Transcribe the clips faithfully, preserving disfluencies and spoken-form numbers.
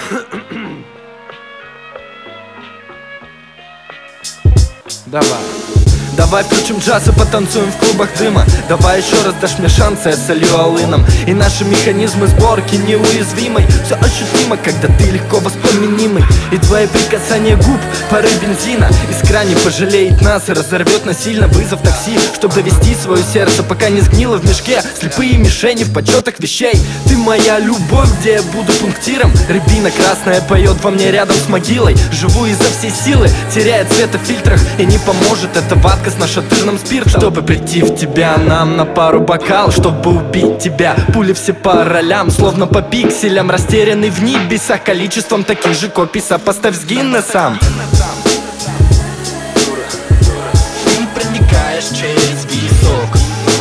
Давай. Давай включим джаз и потанцуем в клубах дыма. Давай еще раз дашь мне шанс, я солью алыном. И наши механизмы сборки неуязвимой. Все ощутимо, когда ты легко воспламенимый. И твои прикасания губ, пары бензина искра не пожалеет нас и разорвет насильно. Вызов такси, чтоб довести свое сердце, пока не сгнило в мешке. Слепые мишени в почетах вещей. Ты моя любовь, где я буду пунктиром. Рябина красная поет во мне рядом с могилой. Живу изо всей силы, теряя цвета в фильтрах. И не поможет эта ватка с нашатырным спиртом. Чтобы прийти в тебя нам на пару бокал, чтобы убить тебя. Пули все по ролям, словно по пикселям. Растерянный в небесах количеством таких же копий. Сопоставь с Гиннесом. Ты проникаешь через висок.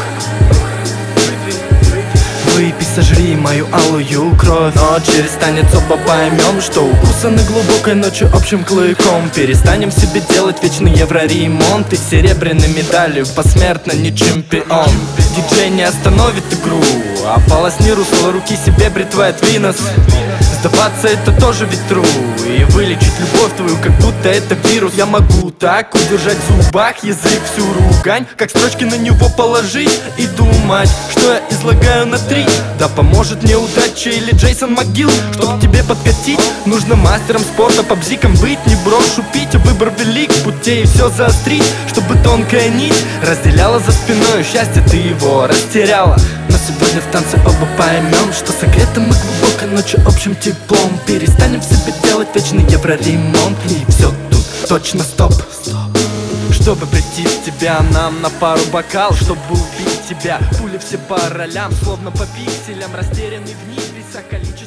Выпей, сожри мою алую кровь. Но через танец оба поймем, что укусаны глубокой ночью общим клыком. Перестанем себе делать вечный евроремонт. И серебряной медалью посмертно не чемпион. Диджей не остановит игру, а полосни русло руки себе бритвой от Винос. Сдаваться это тоже ведь true. И вылечить любовь твою, как будто это вирус. Я могу так удержать в зубах язык, всю ругань, как строчки на него положить и думать, что я излагаю на три. Да поможет мне удача или Джейсон Могил. Чтоб к тебе подкатить, нужно мастером спорта, по бзикам быть. Не брошу пить, а выбор велик, путей все заострить. Чтобы тонкая нить разделяла за спиной счастье, ты его растеряла. Но сегодня в танце оба поймем, что согреты мы глубокой ночью общим теплом. Перестанем в себе делать вечный евроремонт. И все тут точно стоп. Чтобы прийти в тебя нам на пару бокал, чтобы убить тебя. Пули все по ролям, словно по пикселям. Растерянный в небесах количество